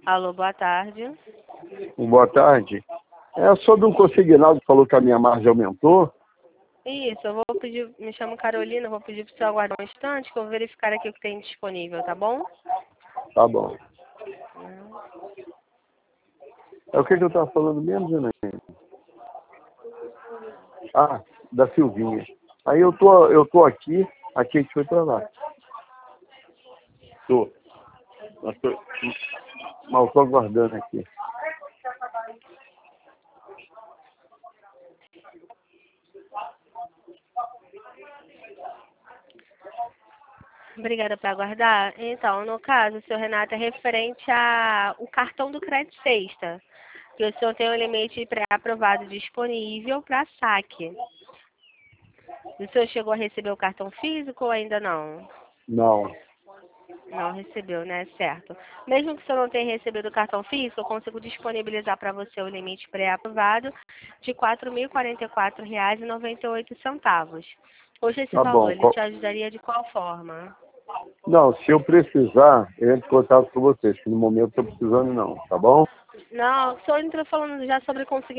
Alô, boa tarde. Boa tarde. É sobre um consignado que falou que a minha margem aumentou. Isso, eu vou pedir, me chamo Carolina, eu vou pedir para o senhor aguardar um instante que eu vou verificar aqui o que tem disponível, tá bom? Tá bom. É o que eu estava falando mesmo, Janaína? Ah, da Silvinha. Aí eu tô aqui, a gente foi pra lá. Tô. Mas tô aguardando aqui. Obrigada por aguardar. Então, no caso, senhor Renato, é referente ao cartão do Crédito Sexta, que o senhor tem um limite pré-aprovado disponível para saque. O senhor chegou a receber o cartão físico ou ainda não? Não. Não recebeu, né? Certo. Mesmo que o senhor não tenha recebido o cartão físico, eu consigo disponibilizar para você o limite pré-aprovado de R$ 4.044,98. Hoje esse Tá valor, bom. ele te ajudaria de qual forma? Não, se eu precisar, eu entro em contato com vocês, que no momento eu tô precisando não, tá bom? Não, o senhor entrou falando já sobre conseguir